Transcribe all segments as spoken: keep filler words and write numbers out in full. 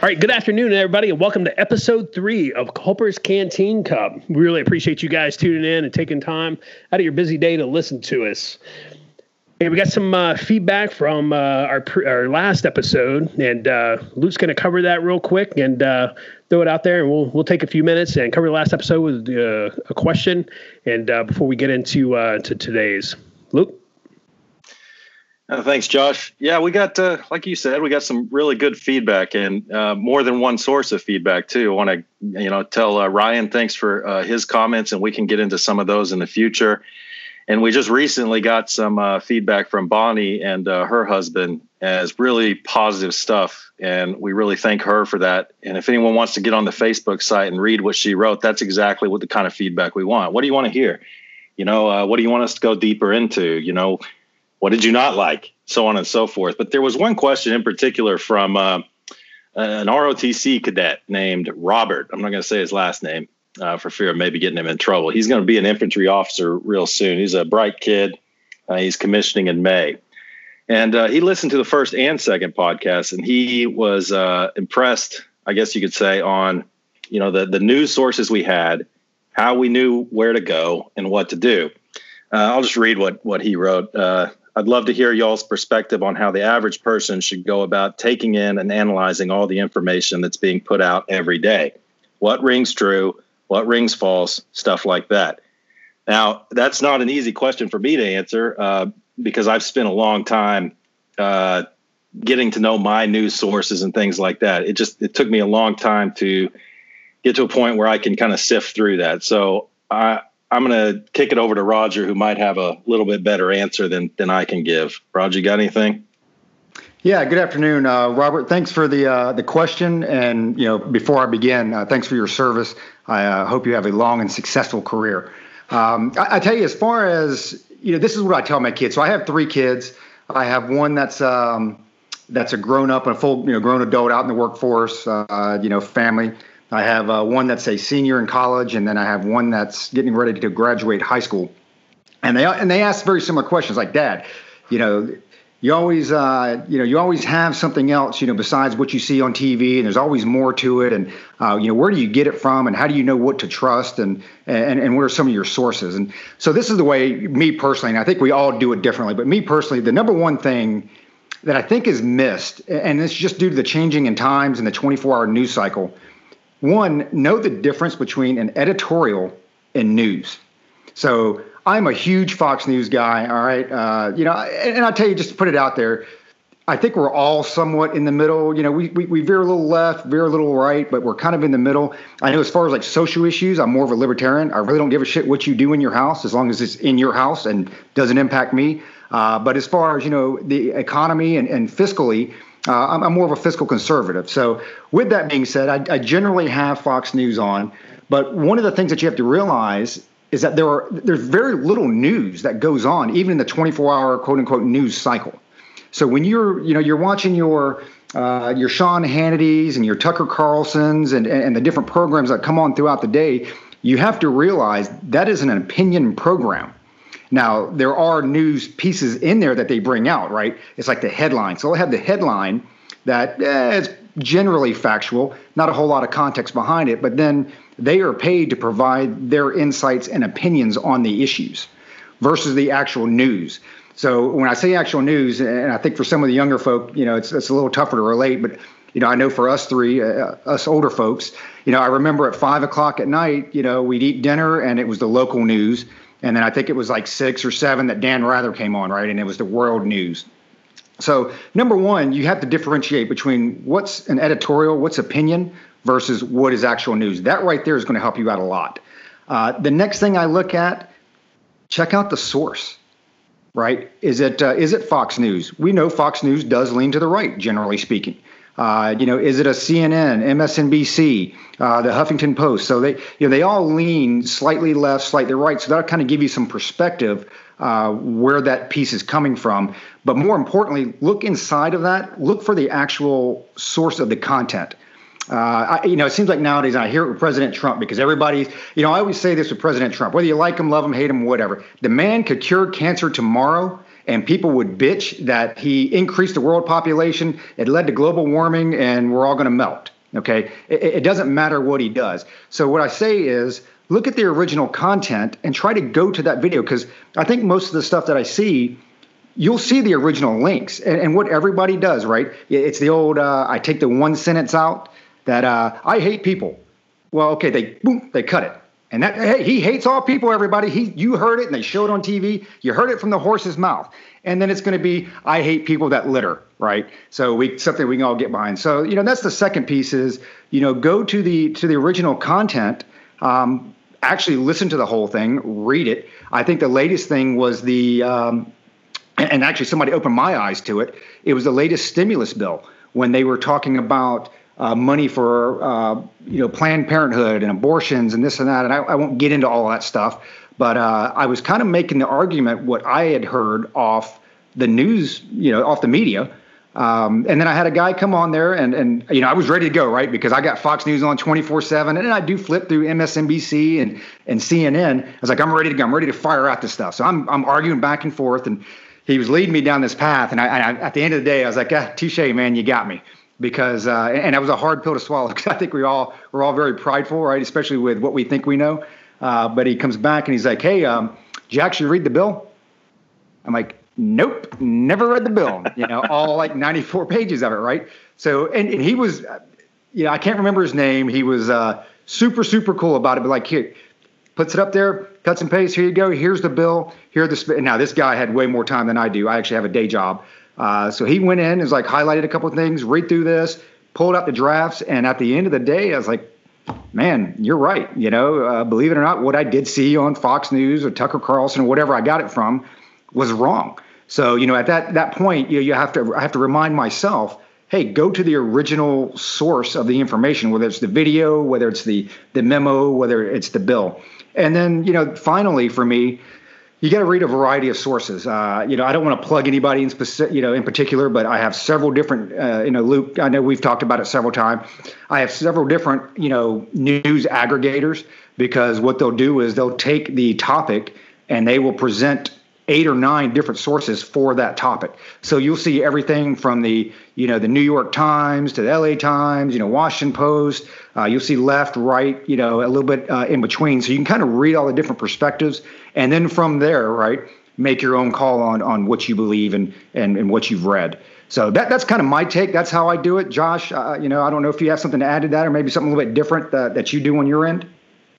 All right, good afternoon, everybody, and welcome to episode three of Culper's Canteen Cup. We really appreciate you guys tuning in and taking time out of your busy day to listen to us. Hey, we got some uh, feedback from uh, our pre- our last episode, and uh, Luke's going to cover that real quick and uh, throw it out there, and we'll we'll take a few minutes and cover the last episode with uh, a question, and uh, before we get into uh, to today's. Luke? Uh, thanks, Josh. Yeah, we got, uh, like you said, we got some really good feedback and uh, more than one source of feedback, too. I want to, you know, tell uh, Ryan thanks for uh, his comments, and we can get into some of those in the future. And we just recently got some uh, feedback from Bonnie and uh, her husband as really positive stuff. And we really thank her for that. And if anyone wants to get on the Facebook site and read what she wrote, that's exactly what the kind of feedback we want. What do you want to hear? You know, uh, what do you want us to go deeper into? You know, what did you not like? So on and so forth. But there was one question in particular from uh, an R O T C cadet named Robert. I'm not going to say his last name uh, for fear of maybe getting him in trouble. He's going to be an infantry officer real soon. He's a bright kid. Uh, he's commissioning in May. And uh, he listened to the first and second podcast, and he was uh, impressed, I guess you could say, on, you know, the, the news sources we had, how we knew where to go and what to do. Uh, I'll just read what, what he wrote. Uh, I'd love to hear y'all's perspective on how the average person should go about taking in and analyzing all the information that's being put out every day. What rings true, what rings false, stuff like that. Now, that's not an easy question for me to answer uh, because I've spent a long time uh, getting to know my news sources and things like that. It just it took me a long time to get to a point where I can kind of sift through that. So I. I'm going to kick it over to Roger, who might have a little bit better answer than than I can give. Roger, you got anything? Yeah, good afternoon, uh, Robert. Thanks for the uh, the question. And, you know, before I begin, uh, thanks for your service. I uh, hope you have a long and successful career. Um, I, I tell you, as far as, you know, this is what I tell my kids. So I have three kids. I have one that's um, that's a grown up and a full, you know, grown adult out in the workforce, uh, you know, family. I have uh, one that's a senior in college, and then I have one that's getting ready to graduate high school. And they and they ask very similar questions, like, Dad, you know, you always uh, you know you always have something else, you know, besides what you see on T V, and there's always more to it. And uh, you know, where do you get it from, and how do you know what to trust, and and and what are some of your sources? And so this is the way, me personally, and I think we all do it differently, but me personally, the number one thing that I think is missed, and it's just due to the changing in times and the twenty-four hour news cycle. One, know the difference between an editorial and news. So I'm a huge Fox News guy, all right? Uh, you know, and, and I'll tell you, just to put it out there, I think we're all somewhat in the middle. You know, we, we we veer a little left, veer a little right, but we're kind of in the middle. I know as far as like social issues, I'm more of a libertarian. I really don't give a shit what you do in your house as long as it's in your house and doesn't impact me. Uh, but as far as, you know, the economy and, and fiscally, Uh, I'm, I'm more of a fiscal conservative. So with that being said, I, I generally have Fox News on. But one of the things that you have to realize is that there are there's very little news that goes on, even in the twenty-four hour quote unquote news cycle. So when you're, you know, you're watching your uh, your Sean Hannity's and your Tucker Carlson's and, and the different programs that come on throughout the day, you have to realize that is an opinion program. Now, there are news pieces in there that they bring out, right? It's like the headline. So they'll have the headline that eh, is generally factual, not a whole lot of context behind it, but then they are paid to provide their insights and opinions on the issues versus the actual news. So when I say actual news, and I think for some of the younger folk, you know, it's, it's a little tougher to relate, but, you know, I know for us three, uh, us older folks, you know, I remember at five o'clock at night, you know, we'd eat dinner and it was the local news. And then I think it was like six or seven that Dan Rather came on, right? And it was the world news. So number one, you have to differentiate between what's an editorial, what's opinion, versus what is actual news. That right there is going to help you out a lot. Uh, the next thing I look at, check out the source, right? Is it uh, is it Fox News? We know Fox News does lean to the right, generally speaking. Uh, you know, is it a C N N, M S N B C, uh, the Huffington Post? So they, you know, they all lean slightly left, slightly right. So that'll kind of give you some perspective uh, where that piece is coming from. But more importantly, look inside of that. Look for the actual source of the content. Uh, I, you know, it seems like nowadays, and I hear it with President Trump, because everybody's, you know, I always say this with President Trump, whether you like him, love him, hate him, whatever. The man could cure cancer tomorrow, and people would bitch that he increased the world population, it led to global warming, and we're all going to melt. Okay, it, it doesn't matter what he does. So what I say is, look at the original content and try to go to that video, because I think most of the stuff that I see, you'll see the original links. And, and what everybody does, right? It's the old, uh, I take the one sentence out that uh, I hate people. Well, okay, they boom, they cut it. And that, hey, he hates all people, everybody. He, you heard it, and they showed it on T V. You heard it from the horse's mouth. And then it's going to be, I hate people that litter, right? So we something we can all get behind. So, you know, that's the second piece is, you know, go to the to the original content, um, actually listen to the whole thing, read it. I think the latest thing was the, um, and, and actually somebody opened my eyes to it. It was the latest stimulus bill when they were talking about Uh, money for, uh, you know, Planned Parenthood and abortions and this and that. And I, I won't get into all that stuff. But uh, I was kind of making the argument what I had heard off the news, you know, off the media. Um, and then I had a guy come on there and, and, you know, I was ready to go, right? Because I got Fox News on twenty-four seven. And then I do flip through M S N B C and, and C N N. I was like, I'm ready to go. I'm ready to fire out this stuff. So I'm I'm arguing back and forth. And he was leading me down this path. And I, I at the end of the day, I was like, ah, touche, man, you got me. Because uh, and that was a hard pill to swallow, because I think we all we're all very prideful, right? Especially with what we think we know. Uh, but he comes back and he's like, "Hey, um, did you actually read the bill?" I'm like, "Nope, never read the bill." You know, all like ninety-four pages of it, right? So and, and he was, you know, I can't remember his name. He was uh, super super cool about it, but like, here, puts it up there, cuts and pastes. Here you go. Here's the bill. Here the sp-. Now this guy had way more time than I do. I actually have a day job. Uh, so he went in, is like highlighted a couple of things, read through this, pulled out the drafts, and at the end of the day, I was like, man, you're right. You know, uh, believe it or not, what I did see on Fox News or Tucker Carlson or whatever I got it from was wrong. So, you know, at that that point, you you have to I have to remind myself, hey, go to the original source of the information, whether it's the video, whether it's the the memo, whether it's the bill. And then, you know, finally for me, you got to read a variety of sources. Uh, you know, I don't want to plug anybody in specific, you know, in particular, but I have several different, uh, you know, Luke, I know we've talked about it several times. I have several different, you know, news aggregators, because what they'll do is they'll take the topic and they will present eight or nine different sources for that topic. So you'll see everything from the, you know, the New York Times to the L A Times, you know, Washington Post. Uh, you'll see left, right, you know, a little bit uh, in between. So you can kind of read all the different perspectives. And then from there, right, make your own call on on what you believe and and, and what you've read. So that that's kind of my take. That's how I do it. Josh, uh, you know, I don't know if you have something to add to that, or maybe something a little bit different that, that you do on your end.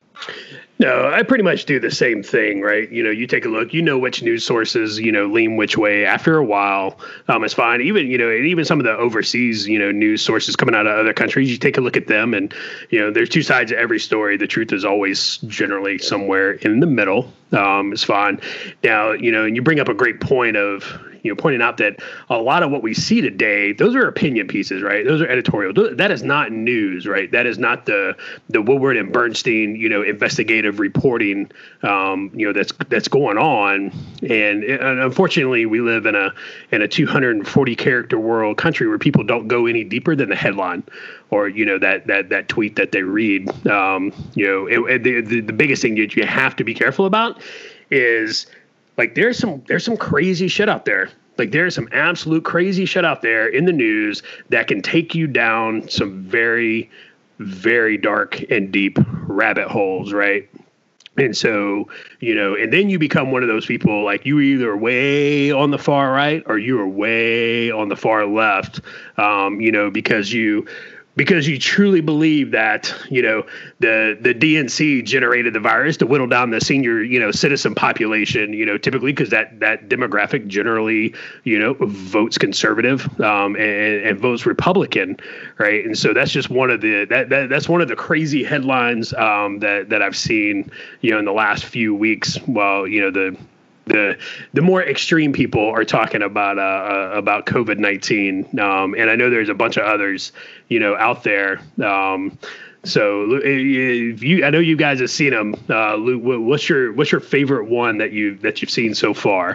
No, I pretty much do the same thing, right? You know, you take a look, you know which news sources, you know, lean which way. After a while, um, it's fine. Even, you know, and even some of the overseas, you know, news sources coming out of other countries, you take a look at them and, you know, there's two sides to every story. The truth is always generally somewhere in the middle. Um, it's fine. Now, you know, and you bring up a great point of, you know, pointing out that a lot of what we see today, those are opinion pieces, right? Those are editorial. That is not news, right? That is not the the Woodward and Bernstein, you know, investigative reporting, um, you know, that's that's going on. And, and unfortunately, we live in a in a two hundred forty character world country where people don't go any deeper than the headline, or, you know, that that that tweet that they read. Um, you know, it, it, the, the the biggest thing that you have to be careful about is, like, there's some there's some crazy shit out there. Like, there's some absolute crazy shit out there in the news that can take you down some very, very dark and deep rabbit holes, right? And so, you know, and then you become one of those people, like, you either way on the far right or you are way on the far left, um, you know, because you because you truly believe that, you know, the the D N C generated the virus to whittle down the senior, you know, citizen population, you know, typically because that that demographic generally, you know, votes conservative um, and, and votes Republican, right? And so that's just one of the that, that that's one of the crazy headlines um, that that I've seen, you know, in the last few weeks. While, you know, the The the more extreme people are talking about uh, about COVID nineteen, um, and I know there's a bunch of others, you know, out there. Um, so if you, I know you guys have seen them. Uh, Luke, what's your what's your favorite one that you that you've seen so far?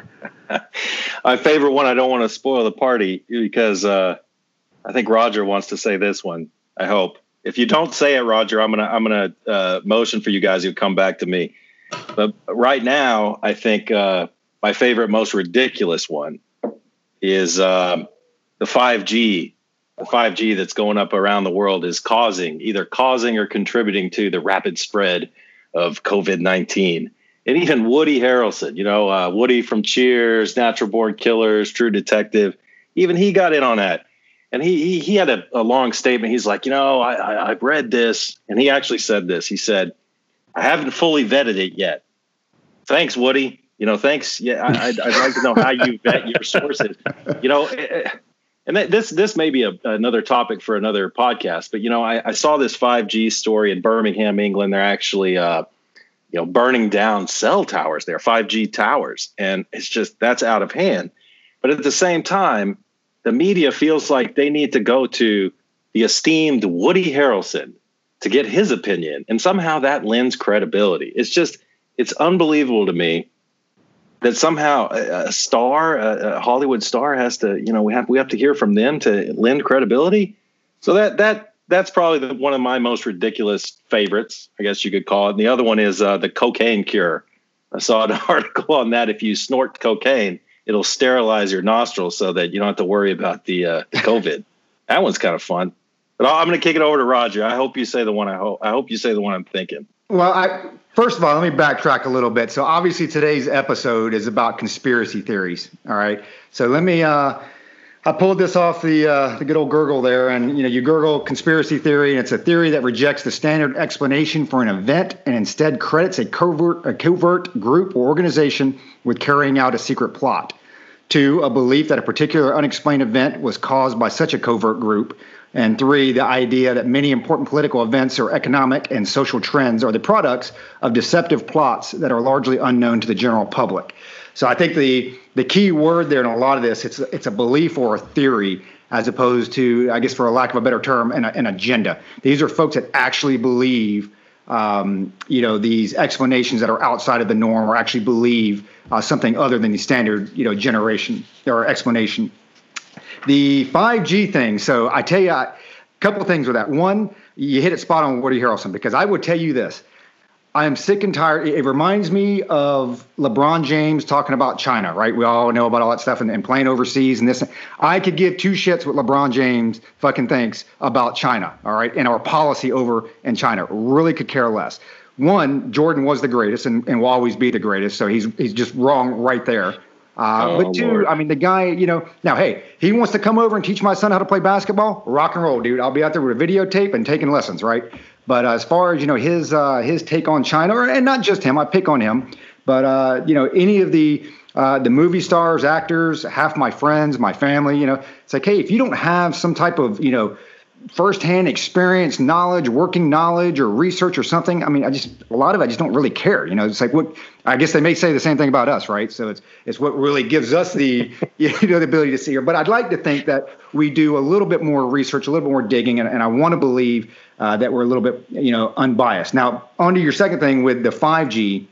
My favorite one. I don't want to spoil the party because uh, I think Roger wants to say this one. I hope. If you don't say it, Roger, I'm gonna I'm gonna uh, motion for you guys to come back to me. But right now, I think uh, my favorite, most ridiculous one is um, the five G. The five G that's going up around the world is causing, either causing or contributing to the rapid spread of COVID nineteen. And even Woody Harrelson, you know, uh, Woody from Cheers, Natural Born Killers, True Detective, even he got in on that. And he he, he had a, a long statement. He's like, you know, I, I, I've read this. And he actually said this. He said, I haven't fully vetted it yet. Thanks, Woody. You know, thanks. Yeah, I, I'd, I'd like to know how you vet your sources. You know, and this this may be a, another topic for another podcast. But, you know, I, I saw this five G story in Birmingham, England. They're actually uh, you know, burning down cell towers there, five G towers. And it's just, that's out of hand. But at the same time, the media feels like they need to go to the esteemed Woody Harrelson to get his opinion. And somehow that lends credibility. It's just, it's unbelievable to me that somehow a, a star, a, a Hollywood star has to, you know, we have, we have to hear from them to lend credibility. So that, that, That's probably the, one of my most ridiculous favorites, I guess you could call it. And the other one is uh, the cocaine cure. I saw an article on that. If you snort cocaine, it'll sterilize your nostrils so that you don't have to worry about the, uh, the COVID. That one's kind of fun. But I'm going to kick it over to Roger. I hope you say the one I hope. I hope you say the one I'm thinking. Well, I, first of all, let me backtrack a little bit. So obviously today's episode is about conspiracy theories. All right. So let me. Uh, I pulled this off the uh, the good old Gurgle there, and you know, you Gurgle conspiracy theory, and it's a theory that rejects the standard explanation for an event and instead credits a covert a covert group or organization with carrying out a secret plot. Two, a belief that a particular unexplained event was caused by such a covert group. And three, the idea that many important political events or economic and social trends are the products of deceptive plots that are largely unknown to the general public. So I think the the key word there in a lot of this, it's it's a belief or a theory, as opposed to, I guess, for a lack of a better term, an, an agenda. These are folks that actually believe, um, you know, these explanations that are outside of the norm, or actually believe uh, something other than the standard, you know, generation or explanation. The five G thing. So I tell you, a couple of things with that. One, you hit it spot on with Woody Harrelson, because I would tell you this. I am sick and tired. It reminds me of LeBron James talking about China, right? We all know about all that stuff and, and playing overseas and this. I could give two shits what LeBron James fucking thinks about China, all right, and our policy over in China. Really could care less. One, Jordan was the greatest and, and will always be the greatest, so he's he's just wrong right there. Uh, oh, but two, Lord. I mean, the guy, you know, now, hey, he wants to come over and teach my son how to play basketball. Rock and roll, dude. I'll be out there with a videotape and taking lessons, right? But uh, as far as, you know, his uh, his take on China, or, and not just him, I pick on him, but, uh, you know, any of the uh, the movie stars, actors, half my friends, my family, you know, it's like, hey, if you don't have some type of, you know, firsthand experience, knowledge, working knowledge, or research or something, I mean, I just, a lot of it, I just don't really care. You know, it's like what, I guess they may say the same thing about us, right? So it's it's what really gives us the, you know, the ability to see her. But I'd like to think that we do a little bit more research, a little bit more digging, and, and I want to believe uh, that we're a little bit, you know, unbiased. Now, on to your second thing with the five G.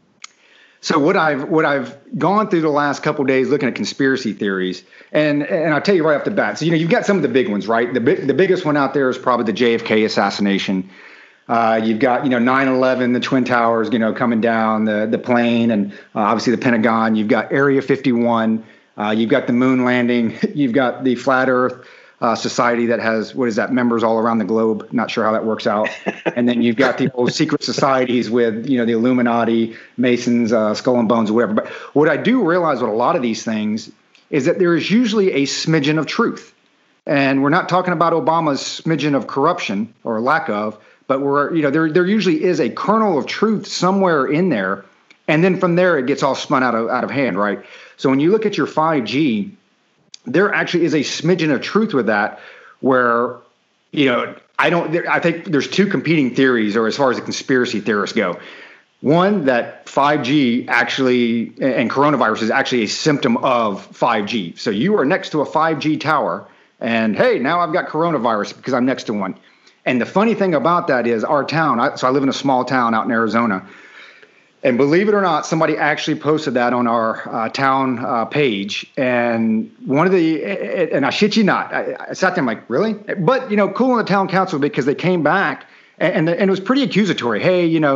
So what I've what I've gone through the last couple of days looking at conspiracy theories, and and I'll tell you right off the bat. So you know you've got some of the big ones, right? The big the biggest one out there is probably the J F K assassination. Uh, you've got you know nine eleven, the Twin Towers, you know coming down, the the plane, and uh, obviously the Pentagon. You've got Area fifty-one. Uh, you've got the moon landing. You've got the Flat Earth uh, Society that has, what is that, members all around the globe. Not sure how that works out. And then you've got the old secret societies with, you know, the Illuminati, Masons, uh, Skull and Bones, or whatever. But what I do realize with a lot of these things is that there is usually a smidgen of truth. And we're not talking about Obama's smidgen of corruption or lack of, but we're, you know, there there usually is a kernel of truth somewhere in there. And then from there, it gets all spun out of out of hand, right? So when you look at your five G, there actually is a smidgen of truth with that, where, you know, I don't, there, I think there's two competing theories, or as far as the conspiracy theorists go. One, that five G actually, and coronavirus is actually a symptom of five G. So you are next to a five G tower, and hey, now I've got coronavirus because I'm next to one. And the funny thing about that is our town, I, so I live in a small town out in Arizona. And believe it or not, somebody actually posted that on our uh, town uh, page. And one of the, and I shit you not, I, I sat there, I'm like, really? But, you know, cool on the town council, because they came back and, and, and it was pretty accusatory. Hey, you know,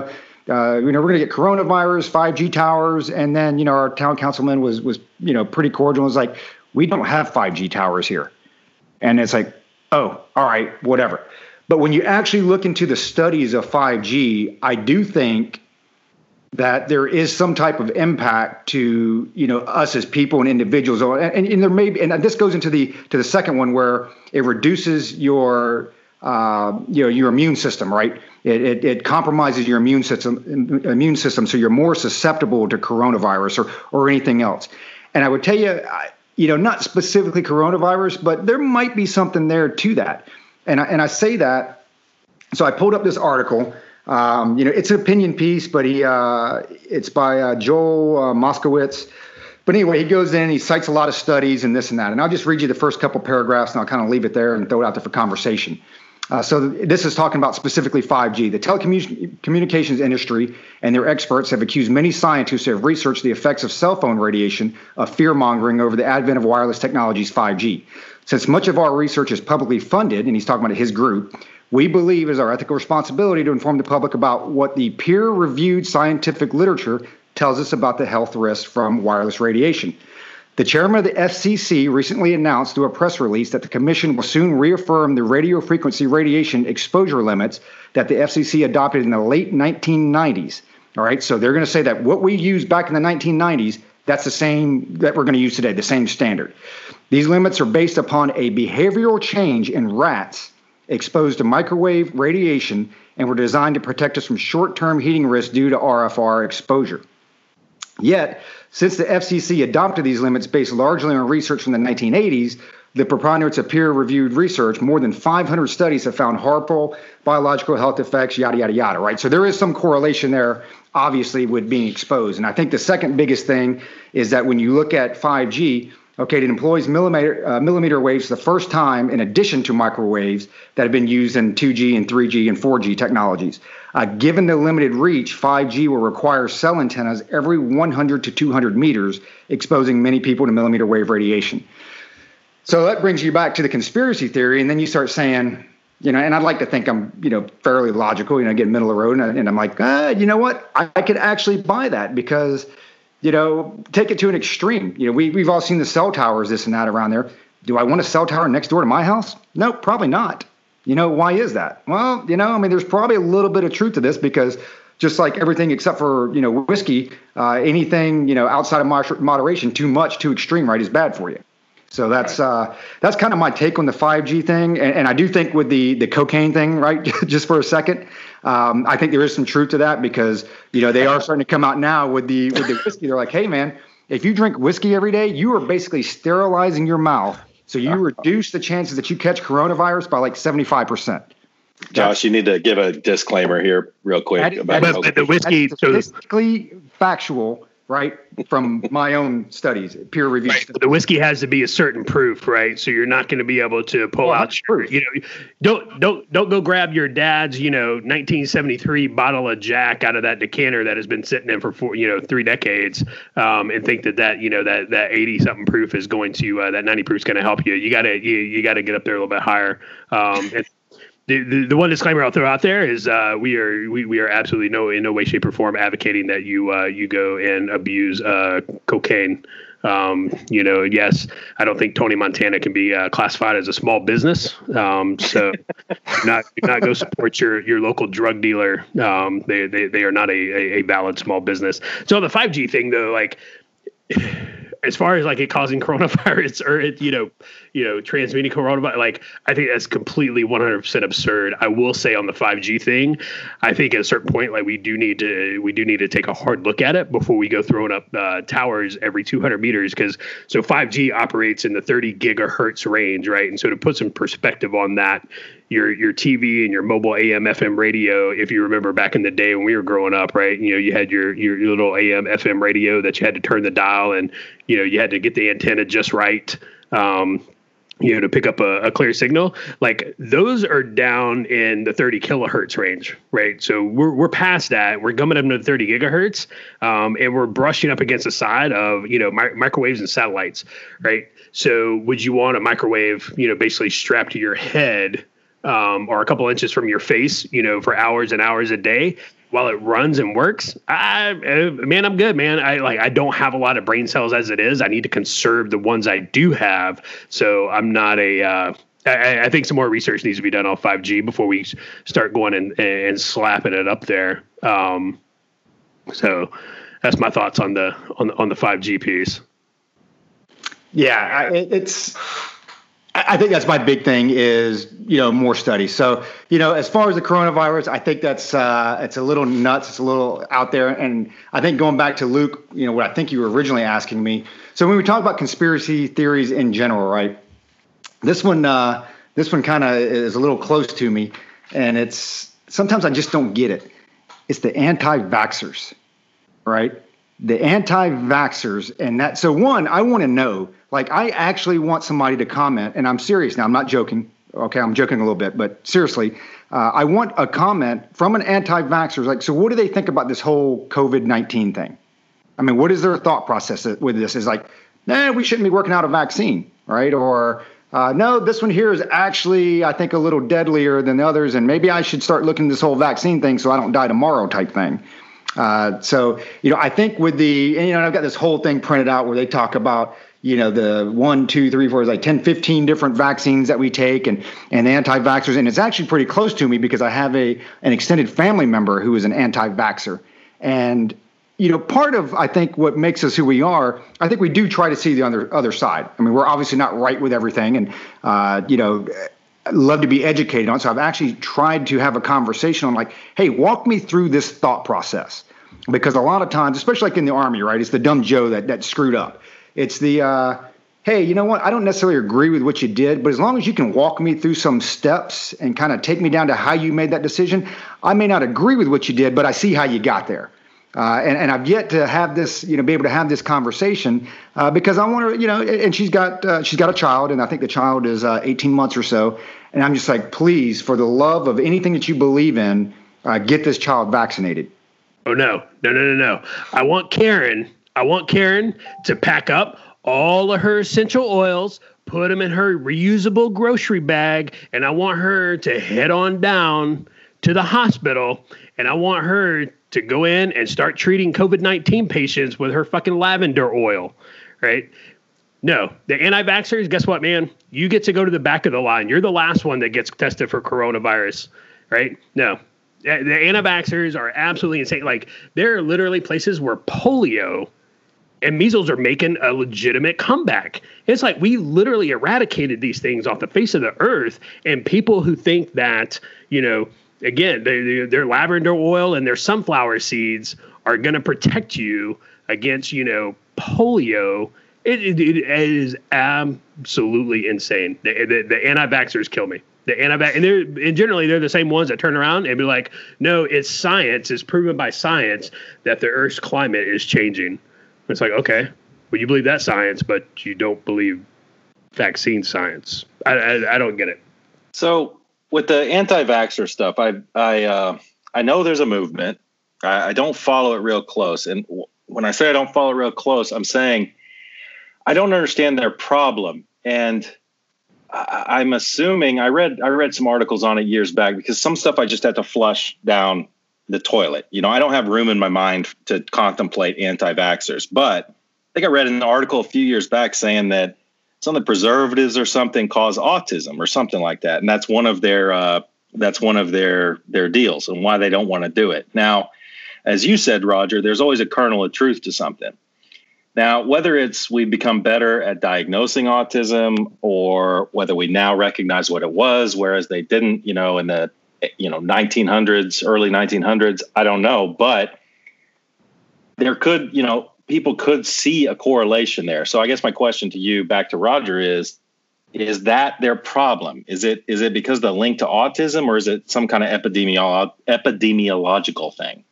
uh, you know, we're going to get coronavirus, five G towers. And then, you know, our town councilman was, was, you know, pretty cordial and was like, we don't have five G towers here. And it's like, oh, all right, whatever. But when you actually look into the studies of five G, I do think that there is some type of impact to, you know, us as people and individuals. And, and there may be, and this goes into the to the second one where it reduces your, uh, you know, your immune system, right? It, it it compromises your immune system, immune system, so you're more susceptible to coronavirus or or anything else. And I would tell you, you know, not specifically coronavirus, but there might be something there to that. And I, and I say that, so I pulled up this article. Um, you know, it's an opinion piece, but he uh, it's by uh, Joel uh, Moskowitz. But anyway, he goes in and he cites a lot of studies and this and that. And I'll just read you the first couple paragraphs and I'll kind of leave it there and throw it out there for conversation. Uh, so th- this is talking about specifically five G. The telecommunications industry and their experts have accused many scientists who have researched the effects of cell phone radiation of fear-mongering over the advent of wireless technologies five G. Since much of our research is publicly funded, and he's talking about his group, we believe it is our ethical responsibility to inform the public about what the peer-reviewed scientific literature tells us about the health risks from wireless radiation. The chairman of the F C C recently announced through a press release that the commission will soon reaffirm the radio frequency radiation exposure limits that the F C C adopted in the late nineteen nineties. All right, so they're going to say that what we used back in the nineteen nineties, that's the same that we're going to use today, the same standard. These limits are based upon a behavioral change in rats exposed to microwave radiation and were designed to protect us from short-term heating risks due to R F R exposure. Yet, since the F C C adopted these limits based largely on research from the nineteen eighties, the preponderance of peer-reviewed research, more than five hundred studies have found harmful biological health effects, yada, yada, yada, right? So there is some correlation there, obviously, with being exposed. And I think the second biggest thing is that when you look at five G, okay, it employs millimeter, uh, millimeter waves the first time in addition to microwaves that have been used in two G and three G and four G technologies. Uh, given the limited reach, five G will require cell antennas every one hundred to two hundred meters, exposing many people to millimeter wave radiation. So that brings you back to the conspiracy theory, and then you start saying, you know, and I'd like to think I'm, you know, fairly logical, you know, get middle of the road, and, and I'm like, ah, you know what, I, I could actually buy that because, you know, take it to an extreme. You know, we, we've all seen the cell towers, this and that around there. Do I want a cell tower next door to my house? No, probably not. You know, why is that? Well, you know, I mean, there's probably a little bit of truth to this because just like everything except for, you know, whiskey, uh, anything, you know, outside of moder- moderation, too much, too extreme, right, is bad for you. So that's uh, that's kind of my take on the five G thing. And, and I do think with the, the cocaine thing, right, just for a second, um, I think there is some truth to that because, you know, they are starting to come out now with the with the whiskey. They're like, hey, man, if you drink whiskey every day, you are basically sterilizing your mouth. So you reduce the chances that you catch coronavirus by like seventy-five percent. Josh, you need to give a disclaimer here real quick. That, about that but the whiskey, that's statistically factual, right, from my own studies, peer reviewed right. studies. The whiskey has to be a certain proof, right? So you're not going to be able to pull Well, out your, you know, don't don't don't go grab your dad's, you know, nineteen seventy-three bottle of Jack out of that decanter that has been sitting in for four, you know, three decades, um, and think that that you know that that eighty something proof is going to uh, that ninety proof is going to help you. You gotta you, you gotta get up there a little bit higher. Um, and, The, the the one disclaimer I'll throw out there is uh, we are we, we are absolutely no in no way, shape, or form advocating that you uh, you go and abuse uh, cocaine. Um, you know, yes, I don't think Tony Montana can be uh, classified as a small business. Um, so do not do not go support your your local drug dealer. Um, they they they are not a, a, a valid small business. So the five G thing though, like. As far as like it causing coronavirus or it, you know, you know, transmitting coronavirus, like I think that's completely one hundred percent absurd. I will say on the five G thing, I think at a certain point, like we do need to, we do need to take a hard look at it before we go throwing up uh, towers every two hundred meters. Cause so five G operates in the thirty gigahertz range, right? And so to put some perspective on that, your your T V and your mobile A M F M radio, if you remember back in the day when we were growing up, right? You know, you had your your, your little A M F M radio that you had to turn the dial and, you know, you had to get the antenna just right, um, you know, to pick up a, a clear signal. Like those are down in the thirty kilohertz range, right? So we're we're past that. We're coming up to thirty gigahertz, um, and we're brushing up against the side of, you know, mi- microwaves and satellites, right? So would you want a microwave, you know, basically strapped to your head? Um, or a couple inches from your face, you know, for hours and hours a day? while it runs and works, I, man, I'm good, man. I like, I don't have a lot of brain cells as it is. I need to conserve the ones I do have. So I'm not a, uh, I, I think some more research needs to be done on five G before we start going and, and slapping it up there. Um, so that's my thoughts on the, on the, on the five G piece. Yeah, I, it's, I think that's my big thing is, you know, more studies. So, you know, as far as the coronavirus, I think that's uh, it's a little nuts. It's a little out there. And I think going back to Luke, you know, what I think you were originally asking me. So when we talk about conspiracy theories in general, right, this one, uh, this one kind of is a little close to me. And it's sometimes I just don't get it. It's the anti-vaxxers, right? The anti-vaxxers. And that, so one, I want to know, like, I actually want somebody to comment, and I'm serious now, I'm not joking. Okay, I'm joking a little bit, but seriously, uh, I want a comment from an anti-vaxxer. Like, so what do they think about this whole COVID nineteen thing? I mean, what is their thought process with this? Is like, nah, we shouldn't be working out a vaccine, right? Or, uh, no, this one here is actually, I think, a little deadlier than the others, and maybe I should start looking at this whole vaccine thing so I don't die tomorrow type thing. Uh, so, you know, I think with the, and, you know, I've got this whole thing printed out where they talk about, you know, the one, two, three, four, like ten, fifteen different vaccines that we take and, and anti-vaxxers. And it's actually pretty close to me because I have a, an extended family member who is an anti-vaxxer. And, you know, part of, I think, what makes us who we are, I think we do try to see the other, other side. I mean, we're obviously not right with everything. And, uh, you know, love to be educated on. So I've actually tried to have a conversation on like, hey, walk me through this thought process. Because a lot of times, especially like in the Army, right, it's the dumb Joe that, that screwed up. It's the, uh, hey, you know what, I don't necessarily agree with what you did, but as long as you can walk me through some steps and kind of take me down to how you made that decision, I may not agree with what you did, but I see how you got there. Uh, and, and I've yet to have this, you know, be able to have this conversation uh, because I want to, you know, and she's got uh, she's got a child, and I think the child is uh, eighteen months or so. And I'm just like, please, for the love of anything that you believe in, uh, get this child vaccinated. Oh, no, no, no, no, no. I want Karen, I want Karen to pack up all of her essential oils, put them in her reusable grocery bag, and I want her to head on down to the hospital, and I want her to go in and start treating COVID nineteen patients with her fucking lavender oil, right? No, the anti-vaxxers, guess what, man? You get to go to the back of the line. You're the last one that gets tested for coronavirus, right? No. The anti-vaxxers are absolutely insane. Like, there are literally places where polio and measles are making a legitimate comeback. It's like we literally eradicated these things off the face of the earth, and people who think that, you know, again, they, their lavender oil and their sunflower seeds are going to protect you against, you know, polio. It, it, it is absolutely insane. The, the, the anti-vaxxers kill me. The anti and they're and generally they're the same ones that turn around and be like, no, it's science. It's proven by science that the Earth's climate is changing. It's like, okay, well, you believe that science, but you don't believe vaccine science. I I, I don't get it. So with the anti-vaxxer stuff, I I uh, I know there's a movement. I, I don't follow it real close, and w- when I say I don't follow it real close, I'm saying I don't understand their problem. And I'm assuming I read I read some articles on it years back because some stuff I just had to flush down the toilet. You know, I don't have room in my mind to contemplate anti-vaxxers. But I think I read an article a few years back saying that some of the preservatives or something cause autism or something like that, and that's one of their uh, that's one of their their deals and why they don't want to do it. Now, as you said, Roger, there's always a kernel of truth to something. Now, whether it's we become better at diagnosing autism or whether we now recognize what it was, whereas they didn't, you know, in the, you know, nineteen hundreds, early nineteen hundreds, I don't know. But there could, you know, people could see a correlation there. So I guess my question to you, back to Roger, is, is that their problem? Is it is it because of the link to autism, or is it some kind of epidemiolo- epidemiological thing?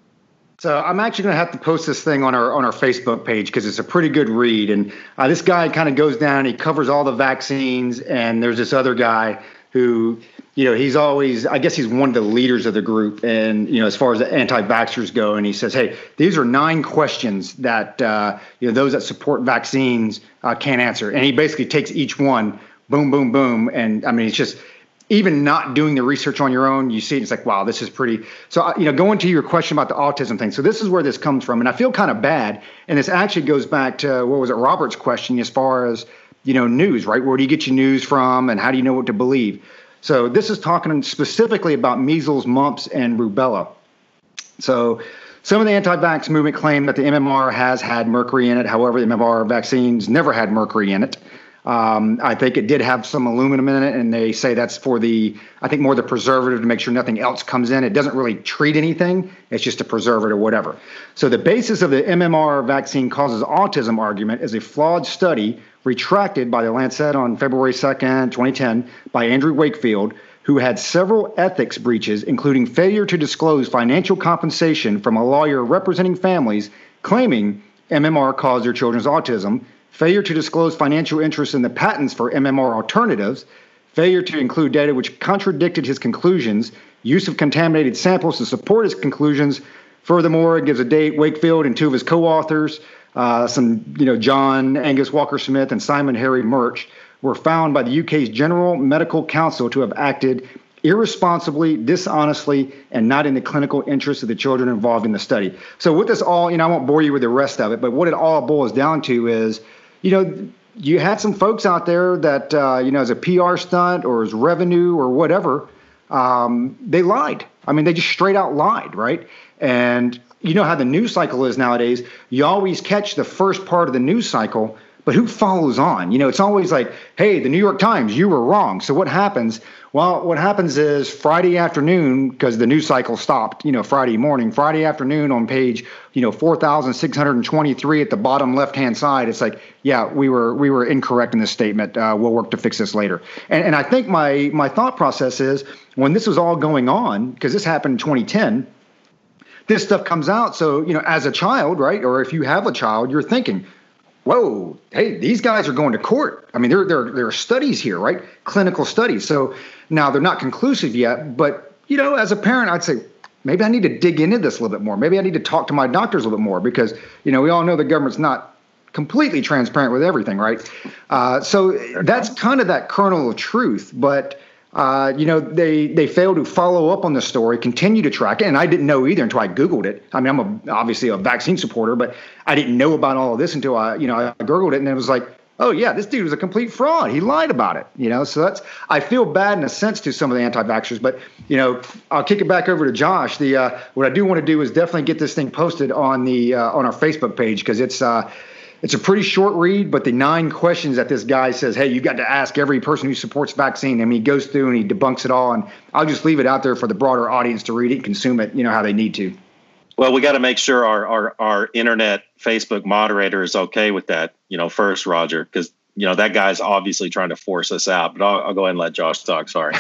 So I'm actually going to have to post this thing on our on our Facebook page because it's a pretty good read. And uh, this guy kind of goes down, he covers all the vaccines, and there's this other guy who, you know, he's always, I guess he's one of the leaders of the group. And, you know, as far as the anti-vaxxers go, and he says, hey, these are nine questions that, uh, you know, those that support vaccines uh, can't answer. And he basically takes each one, boom, boom, boom. And I mean, it's just, even not doing the research on your own, you see it, it's like, wow, this is pretty. So, you know, going to your question about the autism thing. So this is where this comes from. And I feel kind of bad. And this actually goes back to, what was it, Robert's question as far as, you know, news, right? Where do you get your news from and how do you know what to believe? So this is talking specifically about measles, mumps, and rubella. So some of the anti-vax movement claim that the M M R has had mercury in it. However, the M M R vaccines never had mercury in it. Um, I think it did have some aluminum in it, and they say that's for the, I think more the preservative to make sure nothing else comes in. It doesn't really treat anything. It's just a preservative or whatever. So the basis of the M M R vaccine causes autism argument is a flawed study retracted by the Lancet on February second, twenty ten by Andrew Wakefield, who had several ethics breaches, including failure to disclose financial compensation from a lawyer representing families claiming M M R caused their children's autism, failure to disclose financial interest in the patents for M M R alternatives, failure to include data which contradicted his conclusions, use of contaminated samples to support his conclusions. Furthermore, it gives a date. Wakefield and two of his co-authors, uh, some, you know, John Angus Walker-Smith and Simon Harry Murch, were found by the U K's General Medical Council to have acted irresponsibly, dishonestly, and not in the clinical interest of the children involved in the study. So with this all, you know, I won't bore you with the rest of it, but what it all boils down to is, you know, you had some folks out there that, uh, you know, as a P R stunt or as revenue or whatever, um, they lied. I mean, they just straight out lied, right? And you know how the news cycle is nowadays. You always catch the first part of the news cycle, but who follows on? You know, it's always like, hey, the New York Times, you were wrong. So what happens? Well, what happens is Friday afternoon, because the news cycle stopped, you know, Friday morning, Friday afternoon on page, you know, four thousand six hundred twenty-three at the bottom left-hand side, it's like, yeah, we were we were incorrect in this statement. Uh, we'll work to fix this later. And, and I think my my thought process is when this was all going on, because this happened in twenty ten, this stuff comes out. So, you know, as a child, right, or if you have a child, you're thinking, whoa, hey, these guys are going to court. I mean, there, there, there are studies here, right? Clinical studies. So now they're not conclusive yet, but, you know, as a parent, I'd say, maybe I need to dig into this a little bit more. Maybe I need to talk to my doctors a little bit more because, you know, we all know the government's not completely transparent with everything, right? Uh, so that's kind of that kernel of truth. But, uh, you know, they they fail to follow up on the story, continue to track it. And I didn't know either until I Googled it. I mean, I'm a, obviously a vaccine supporter, but I didn't know about all of this until I, you know, I Googled it. And it was like, oh, yeah, this dude was a complete fraud. He lied about it, you know. So that's, I feel bad in a sense to some of the anti-vaxxers. But, you know, I'll kick it back over to Josh. The uh, what I do want to do is definitely get this thing posted on the uh, on our Facebook page because it's uh, it's a pretty short read. But the nine questions that this guy says, hey, you got to ask every person who supports vaccine. I mean, he goes through and he debunks it all. And I'll just leave it out there for the broader audience to read it and consume it, you know, how they need to. Well, we got to make sure our, our, our internet Facebook moderator is okay with that, you know, first, Roger, because, you know, that guy's obviously trying to force us out. But I'll, I'll go ahead and let Josh talk. Sorry.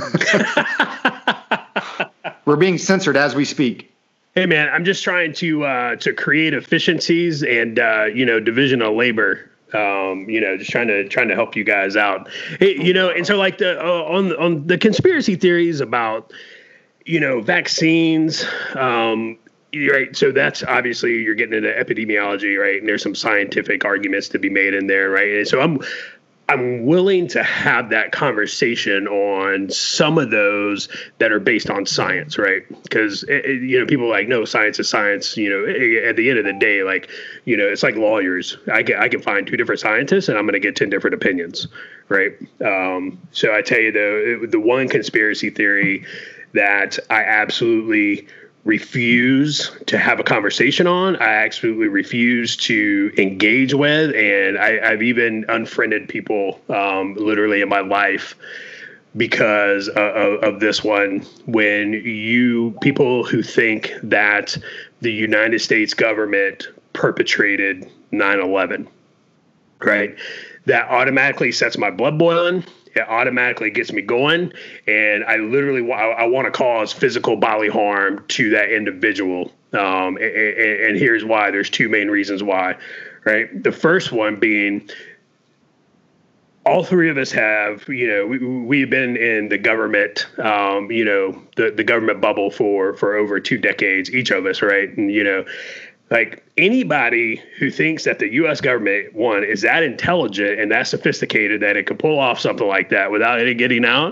We're being censored as we speak. Hey, man, I'm just trying to uh, to create efficiencies and, uh, you know, division of labor. Um, you know, just trying to trying to help you guys out. Hey, you know, and so like the uh, on on the conspiracy theories about, you know, vaccines. Um, Right. So that's obviously you're getting into epidemiology, right? And there's some scientific arguments to be made in there, right? And so I'm I'm willing to have that conversation on some of those that are based on science, right? Because, you know, people are like, no, science is science. You know, at the end of the day, like, you know, it's like lawyers. I can, I can find two different scientists and I'm going to get ten different opinions, right? Um, so I tell you, the the one conspiracy theory that I absolutely refuse to have a conversation on, I absolutely refuse to engage with, and I, I've even unfriended people um, literally in my life because uh, of, of this one. When you people who think that the United States government perpetrated nine eleven, right? That automatically sets my blood boiling. It automatically gets me going, and I literally I, I want to cause physical bodily harm to that individual. Um, and, and here's why. There's two main reasons why, right? The first one being, all three of us have, you know, we, we've been in the government, um, you know, the, the government bubble for for over two decades, each of us, right? And, you know, like anybody who thinks that the U S government, one, is that intelligent and that sophisticated that it could pull off something like that without it getting out,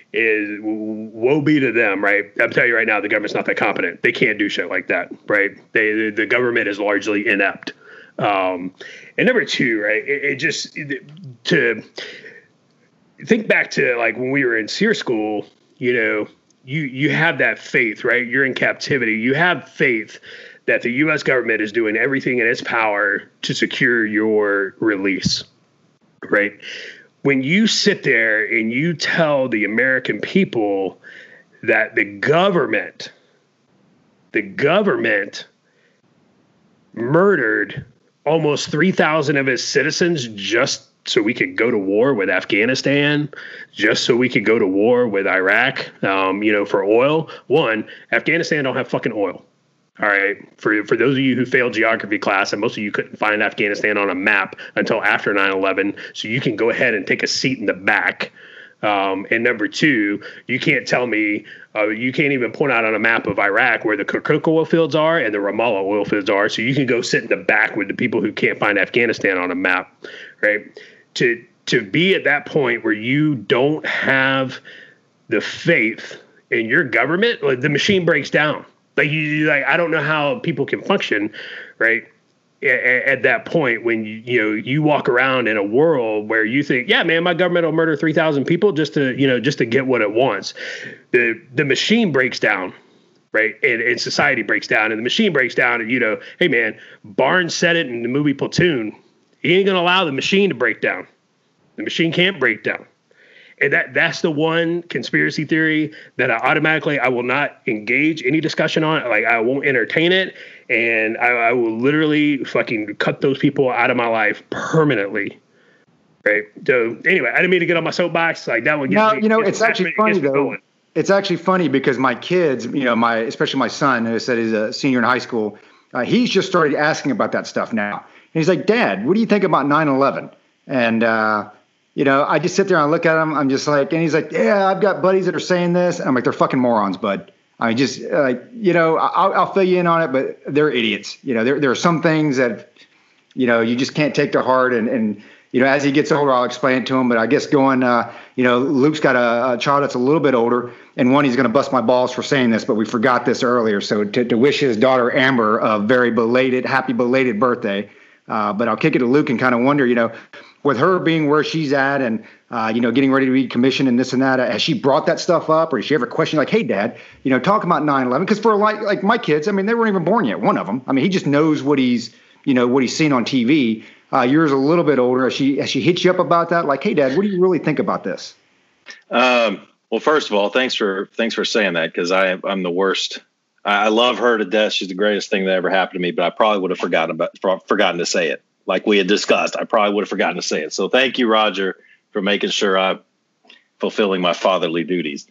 is woe be to them, right? I'm telling you right now, the government's not that competent. They can't do shit like that, right? They the government is largely inept. Um, and number two, right? It, it just to think back to like when we were in SEER school, you know, you you have that faith, right? You're in captivity. You have faith that the U S government is doing everything in its power to secure your release, right? When you sit there and you tell the American people that the government, the government murdered almost three thousand of its citizens just so we could go to war with Afghanistan, just so we could go to war with Iraq, um, you know, for oil. One, Afghanistan don't have fucking oil. All right. For for those of you who failed geography class, and most of you couldn't find Afghanistan on a map until after nine eleven, so you can go ahead and take a seat in the back. Um, and number two, you can't tell me, uh, you can't even point out on a map of Iraq where the Kirkuk oil fields are and the Ramallah oil fields are, so you can go sit in the back with the people who can't find Afghanistan on a map, right? To to be at that point where you don't have the faith in your government, like the machine breaks down. Like you, like I don't know how people can function, right? At, at that point, when you you know you walk around in a world where you think, yeah, man, my government will murder three thousand people just to you know just to get what it wants. The the machine breaks down, right? And, and society breaks down, and the machine breaks down. And you know, hey, man, Barnes said it in the movie Platoon. He ain't gonna allow the machine to break down. The machine can't break down. And that that's the one conspiracy theory that I automatically, I will not engage any discussion on. Like, I won't entertain it. And I, I will literally fucking cut those people out of my life permanently. Right. So anyway, I didn't mean to get on my soapbox. Like that one. No, me, you know, it's actually funny though. Going. It's actually funny because my kids, you know, my, especially my son, who said he's a senior in high school, uh, he's just started asking about that stuff now. And he's like, Dad, what do you think about nine eleven? And, uh, You know, I just sit there and I look at him. I'm just like, and he's like, yeah, I've got buddies that are saying this. And I'm like, they're fucking morons, bud. I mean, just like, uh, you know, I'll, I'll fill you in on it, but they're idiots. You know, there there are some things that, you know, you just can't take to heart. And, and you know, as he gets older, I'll explain it to him. But I guess going, uh, you know, Luke's got a, a child that's a little bit older. And one, he's going to bust my balls for saying this, but we forgot this earlier. So to, to wish his daughter, Amber, a very belated, happy belated birthday. Uh, but I'll kick it to Luke and kind of wonder, you know, with her being where she's at and, uh, you know, getting ready to be commissioned and this and that, has she brought that stuff up, or has she ever questioned like, hey, Dad, you know, talk about nine eleven? Because for like like my kids, I mean, they weren't even born yet. One of them. I mean, he just knows what he's, you know, what he's seen on T V. Uh, yours a little bit older. Has she, has she hit you up about that? Like, hey, Dad, what do you really think about this? Um, well, first of all, thanks for thanks for saying that, because I I'm the worst. I love her to death. She's the greatest thing that ever happened to me, but I probably would have forgotten about forgotten to say it. Like we had discussed, I probably would have forgotten to say it. So thank you, Roger, for making sure I'm fulfilling my fatherly duties.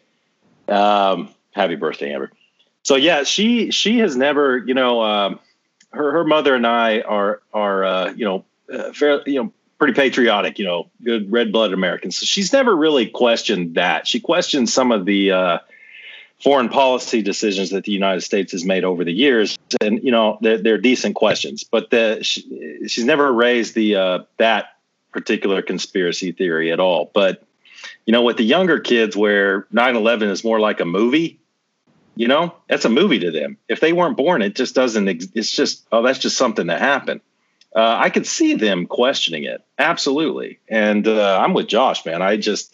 Um, happy birthday, Amber. So yeah, she she has never, you know, um, her her mother and I are are uh, you know uh, fair, you know pretty patriotic, you know, good red-blooded Americans. So she's never really questioned that. She questioned some of the uh, foreign policy decisions that the United States has made over the years. And, you know, they're, they're decent questions, but the, she, she's never raised the uh, that particular conspiracy theory at all. But, you know, with the younger kids where nine eleven is more like a movie, you know, that's a movie to them. If they weren't born, it just doesn't, it's just, oh, that's just something that happened. Uh, I could see them questioning it. Absolutely. And uh, I'm with Josh, man. I just,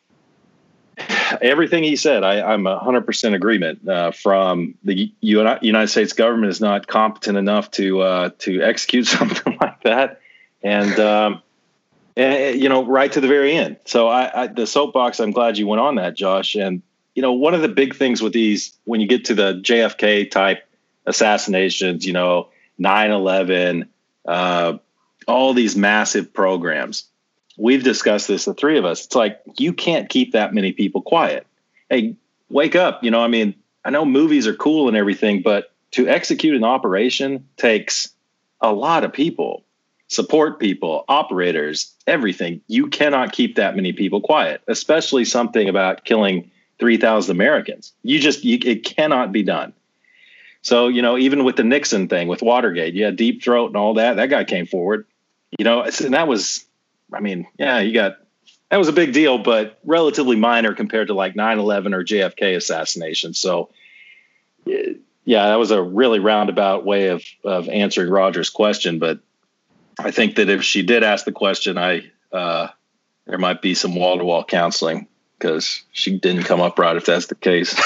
everything he said, I, I'm a hundred percent agreement. Uh, from the U- United States government is not competent enough to uh, to execute something like that, and, um, and you know, right to the very end. So I, I, the soapbox. I'm glad you went on that, Josh. And you know, one of the big things with these, when you get to the J F K type assassinations, you know, nine eleven, uh, all these massive programs. We've discussed this, the three of us. It's like, you can't keep that many people quiet. Hey, wake up. You know, I mean, I know movies are cool and everything, but to execute an operation takes a lot of people, support people, operators, everything. You cannot keep that many people quiet, especially something about killing three thousand Americans. You just, you, it cannot be done. So, you know, even with the Nixon thing, with Watergate, you had Deep Throat and all that, that guy came forward, you know, and that was, I mean, yeah, you got that was a big deal, but relatively minor compared to like nine eleven or J F K assassination. So, yeah, that was a really roundabout way of of answering Roger's question. But I think that if she did ask the question, I uh, there might be some wall to wall counseling because she didn't come up right if that's the case.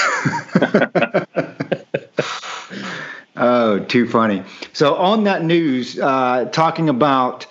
Oh, too funny. So on that news, uh, talking about,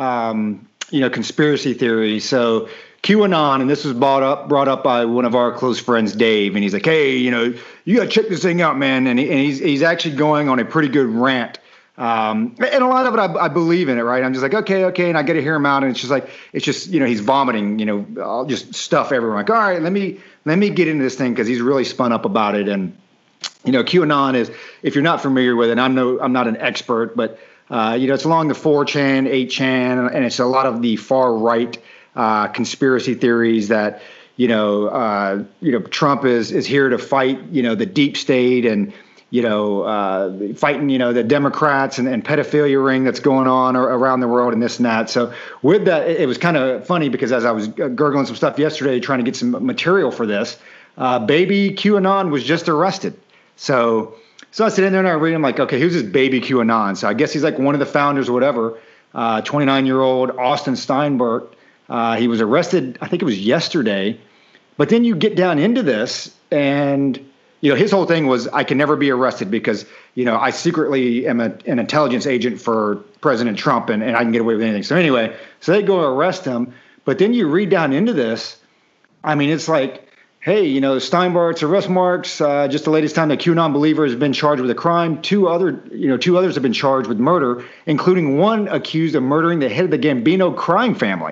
um, you know, conspiracy theories. So QAnon, and this was brought up brought up by one of our close friends, Dave, and he's like, hey, you know, you got to check this thing out, man. And, he, and he's he's actually going on a pretty good rant. Um, and a lot of it, I, I believe in it, right? I'm just like, okay, okay. And I get to hear him out, and it's just like, it's just, you know, he's vomiting, you know, all just stuff everywhere. I'm like, all right, let me, let me get into this thing because he's really spun up about it. And, you know, QAnon is, if you're not familiar with it, I'm no, I'm not an expert, but, uh, you know, it's along the four chan, eight chan, and it's a lot of the far right uh, conspiracy theories that, you know, uh, you know, Trump is, is here to fight, you know, the deep state and, you know, uh, fighting, you know, the Democrats and, and pedophilia ring that's going on around the world and this and that. So with that, it, it was kind of funny because as I was gurgling some stuff yesterday, trying to get some material for this, uh, baby QAnon was just arrested. So, so I sit in there and I read, I'm like, okay, who's this baby QAnon? So I guess he's like one of the founders or whatever, uh, twenty-nine year old Austin Steinberg. Uh, he was arrested, I think it was yesterday, but then you get down into this and, you know, his whole thing was, I can never be arrested because, you know, I secretly am a, an intelligence agent for President Trump and, and I can get away with anything. So anyway, so they go arrest him. But then you read down into this. I mean, it's like, hey, you know, Steinbart's arrest marks, uh, just the latest time that QAnon believer has been charged with a crime. Two other, you know, two others have been charged with murder, including one accused of murdering the head of the Gambino crime family.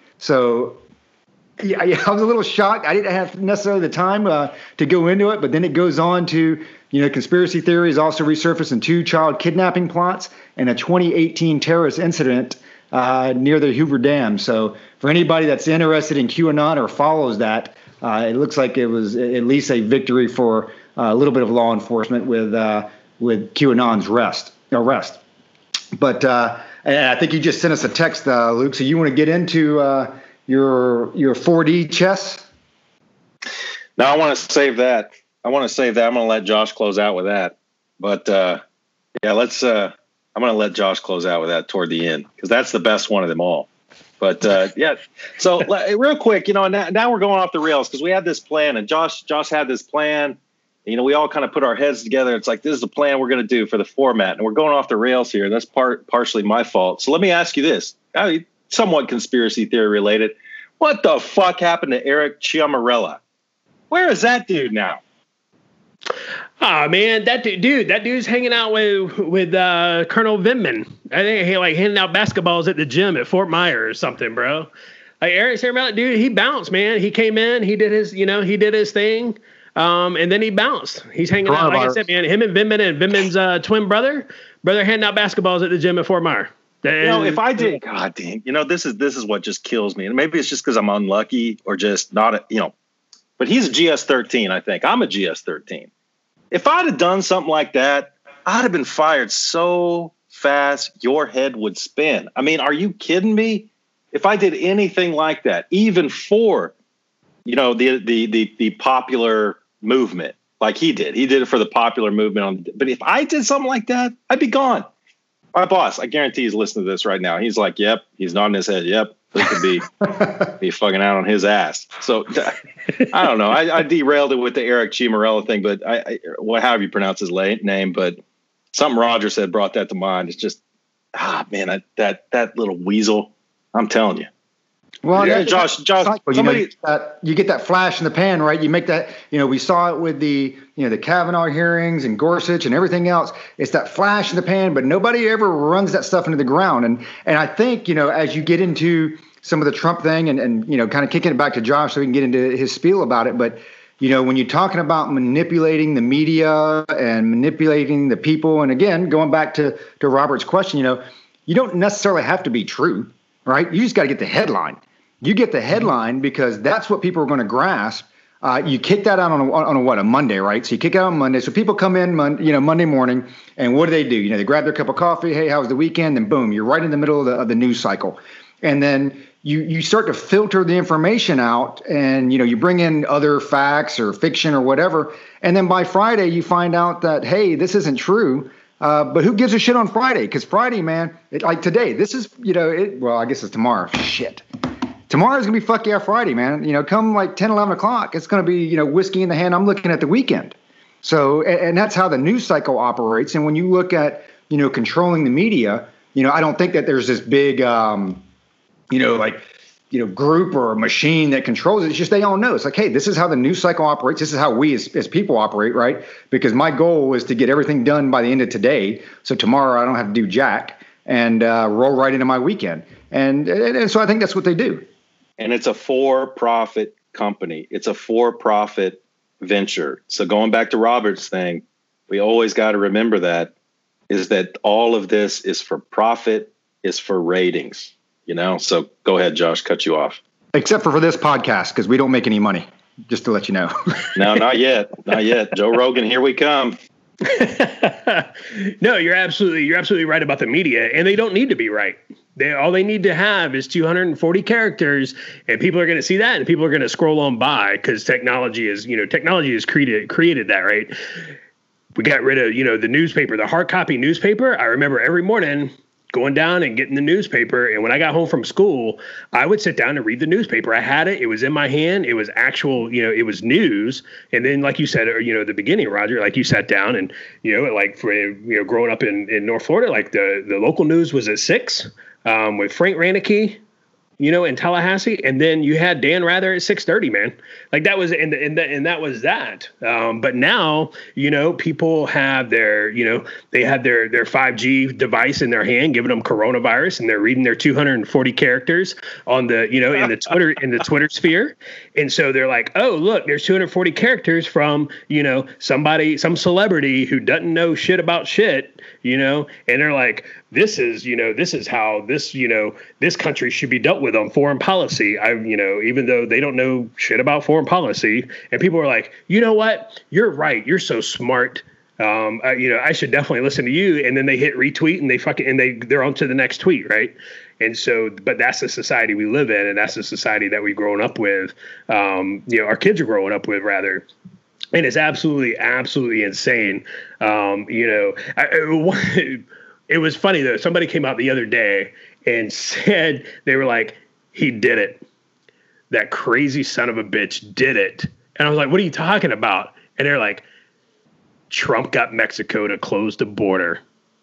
So, yeah, yeah, I was a little shocked. I didn't have necessarily the time uh, to go into it, but then it goes on to, you know, conspiracy theories also resurfaced in two child kidnapping plots and a twenty eighteen terrorist incident uh, near the Hoover Dam. So for anybody that's interested in QAnon or follows that, uh, it looks like it was at least a victory for uh, a little bit of law enforcement with uh, with QAnon's arrest. arrest. But uh, and I think you just sent us a text, uh, Luke. So you want to get into uh, your your four D chess? No, I want to save that. I want to save that. I'm going to let Josh close out with that. But uh, yeah, let's. Uh, I'm going to let Josh close out with that toward the end because that's the best one of them all. But uh, yeah, so real quick, you know, now, now we're going off the rails because we had this plan, and Josh Josh had this plan. You know, we all kind of put our heads together. It's like, this is the plan we're going to do for the format, and we're going off the rails here. That's part partially my fault. So let me ask you this. I mean, somewhat conspiracy theory related. What the fuck happened to Eric Ciamarella? Where is that dude now? Oh man, that dude, dude, that dude's hanging out with with uh, Colonel Vindman. I think he like handing out basketballs at the gym at Fort Myers or something, bro. Like Eric Ciamarella, dude, he bounced, man. He came in, he did his, you know, he did his thing, um, and then he bounced. He's hanging out, like I said, man. Him and Vindman and Vindman's uh, twin brother, brother handing out basketballs at the gym at Fort Myers. And, you know, if I did, God dang, you know, this is this is what just kills me, and maybe it's just because I'm unlucky or just not, a, you know. But he's a G S thirteen, I think. I'm a G S thirteen. If I'd have done something like that, I'd have been fired so fast your head would spin. I mean, are you kidding me? If I did anything like that, even for, you know, the the the, the popular movement, like he did, he did it for the popular movement. On, but if I did something like that, I'd be gone. My boss, I guarantee he's listening to this right now. He's like, "Yep," he's nodding his head. Yep, he could be be fucking out on his ass. So I don't know. I, I derailed it with the Eric Ciamarella thing, but I, I what however you pronounce his late name, but something Roger said brought that to mind. It's just ah man, I, that that little weasel. I'm telling you. Well, yeah, Josh, Josh, cycle, somebody, you, know, that, you get that flash in the pan, right? You make that, you know, we saw it with the, you know, the Kavanaugh hearings and Gorsuch and everything else. It's that flash in the pan, but nobody ever runs that stuff into the ground. And and I think, you know, as you get into some of the Trump thing and, and you know, kind of kicking it back to Josh so we can get into his spiel about it. But, you know, when you're talking about manipulating the media and manipulating the people, and again, going back to, to Robert's question, you know, you don't necessarily have to be true, right? You just got to get the headline. You get the headline because that's what people are going to grasp. Uh, you kick that out on a, on a what a Monday, right? So you kick it out on Monday. So people come in, mon- you know, Monday morning, and what do they do? You know, they grab their cup of coffee. Hey, how was the weekend? And boom, you're right in the middle of the, of the news cycle. And then you you start to filter the information out, and you know you bring in other facts or fiction or whatever, and then by Friday you find out that, hey, this isn't true. Uh, but who gives a shit on Friday? Because Friday, man, it, like today, this is, you know, it, well, I guess it's tomorrow. Shit. Tomorrow's going to be fuck yeah Friday, man. You know, come like ten, eleven o'clock, it's going to be, you know, whiskey in the hand. I'm looking at the weekend. So, and, and that's how the news cycle operates. And when you look at, you know, controlling the media, you know, I don't think that there's this big, um, you know, like, you know, group or a machine that controls it. It's just they all know. It's like, hey, this is how the news cycle operates. This is how we as, as people operate, right? Because my goal is to get everything done by the end of today. So tomorrow I don't have to do jack and uh, roll right into my weekend. And, and and so I think that's what they do. And it's a for-profit company. It's a for-profit venture. So going back to Robert's thing, we always got to remember that is that all of this is for profit, is for ratings. You know, so go ahead, Josh, cut you off. Except for for this podcast, because we don't make any money, just to let you know. No, not yet. Not yet. Joe Rogan, here we come. No, you're absolutely you're absolutely right about the media, and they don't need to be right. They all they need to have is two hundred forty characters, and people are going to see that, and people are going to scroll on by because technology is, you know, technology has created created that, right? We got rid of, you know, the newspaper, the hard copy newspaper. I remember every morning going down and getting the newspaper. And when I got home from school, I would sit down and read the newspaper. I had it. It was in my hand. It was actual, you know, it was news. And then, like you said, or, you know, at the beginning, Roger, like you sat down and, you know, like for, you know, growing up in, in North Florida, like the, the local news was at six um, with Frank Ranneke, you know, in Tallahassee. And then you had Dan Rather at six thirty, man. Like that was, and, and, and that was that. Um, but now, you know, people have their, you know, they have their, their five G device in their hand, giving them coronavirus, and they're reading their two hundred forty characters on the, you know, in the Twitter, in the Twitter sphere. And so they're like, oh, look, there's two hundred forty characters from, you know, somebody, some celebrity who doesn't know shit about shit, you know, and they're like, this is, you know, this is how this, you know, this country should be dealt with on foreign policy. I, you know, even though they don't know shit about foreign policy, and people are like, you know what, you're right, you're so smart. Um, uh, you know, I should definitely listen to you. And then they hit retweet and they fucking, and they, they're on to the next tweet. Right. And so, but that's the society we live in. And that's the society that we've grown up with. Um, you know, our kids are growing up with rather. And it's absolutely, absolutely insane. Um, you know, I, it, it was funny though. Somebody came out the other day and said, they were like, he did it. That crazy son of a bitch did it. And I was like, what are you talking about? And they're like, Trump got Mexico to close the border.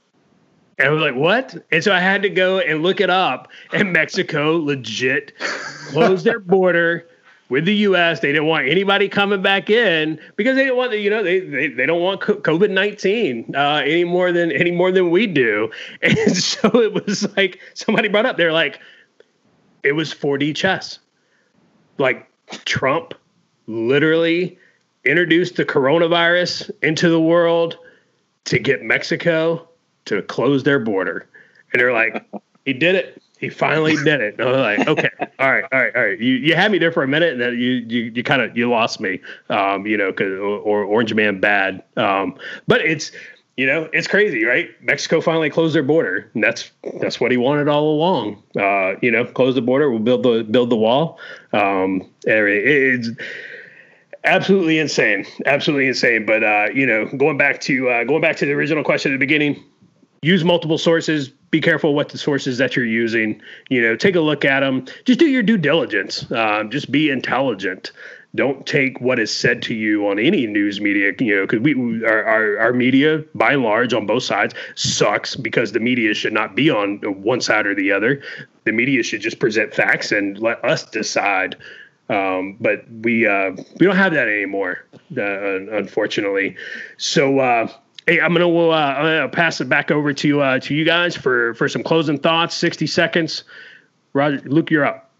And I was like, what? And so I had to go and look it up. And Mexico legit closed their border with the U S. They didn't want anybody coming back in because they didn't want, you know, they they, they don't want COVID nineteen uh, any more than any more than we do. And so it was like somebody brought up, they're like, it was four D chess. Like Trump literally introduced the coronavirus into the world to get Mexico to close their border. And they're like, he did it. He finally did it. And I was like, okay, all right, all right, all right. You you had me there for a minute, and then you you you kind of you lost me, um, you know, cause or, or Orange Man bad. Um, but it's, you know, it's crazy, right? Mexico finally closed their border, and that's that's what he wanted all along. Uh, you know, close the border, we'll build the build the wall. Um, it's absolutely insane, absolutely insane. But uh, you know, going back to uh, going back to the original question at the beginning. Use multiple sources. Be careful what the sources that you're using. You know, take a look at them. Just do your due diligence. Um, just be intelligent. Don't take what is said to you on any news media. You know, because we our, our our media, by and large, on both sides, sucks because the media should not be on one side or the other. The media should just present facts and let us decide. Um, but we uh, we don't have that anymore, uh, unfortunately. So. Uh, Hey, I'm gonna, uh, I'm gonna pass it back over to uh, to you guys for, for some closing thoughts. sixty seconds. Roger, Luke, you're up.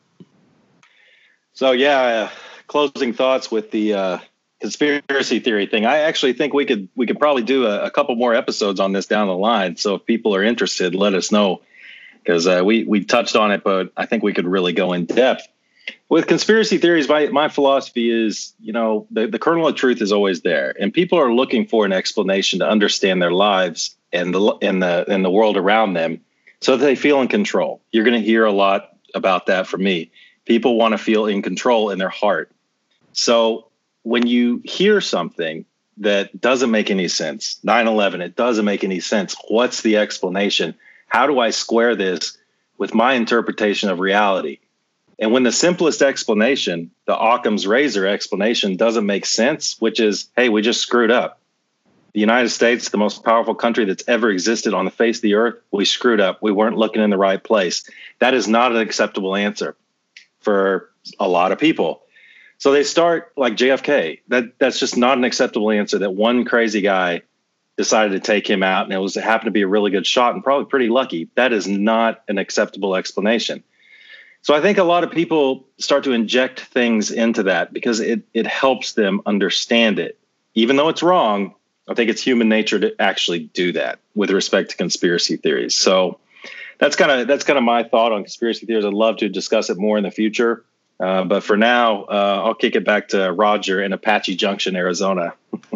So yeah, uh, closing thoughts with the uh, conspiracy theory thing. I actually think we could we could probably do a, a couple more episodes on this down the line. So if people are interested, let us know because uh, we we touched on it, but I think we could really go in depth. With conspiracy theories, my, my philosophy is, you know, the, the kernel of truth is always there, and people are looking for an explanation to understand their lives and the and the and the world around them, so that they feel in control. You're going to hear a lot about that for me. People want to feel in control in their heart. So when you hear something that doesn't make any sense, nine eleven, it doesn't make any sense. What's the explanation? How do I square this with my interpretation of reality? And when the simplest explanation, the Occam's razor explanation, doesn't make sense, which is, hey, we just screwed up. The United States, the most powerful country that's ever existed on the face of the earth, we screwed up. We weren't looking in the right place. That is not an acceptable answer for a lot of people. So they start like J F K. That that's just not an acceptable answer, that one crazy guy decided to take him out, and it was it happened to be a really good shot and probably pretty lucky. That is not an acceptable explanation. So I think a lot of people start to inject things into that because it it helps them understand it. Even though it's wrong, I think it's human nature to actually do that with respect to conspiracy theories. So that's kind of that's kind of my thought on conspiracy theories. I'd love to discuss it more in the future. Uh, but for now, uh, I'll kick it back to Roger in Apache Junction, Arizona.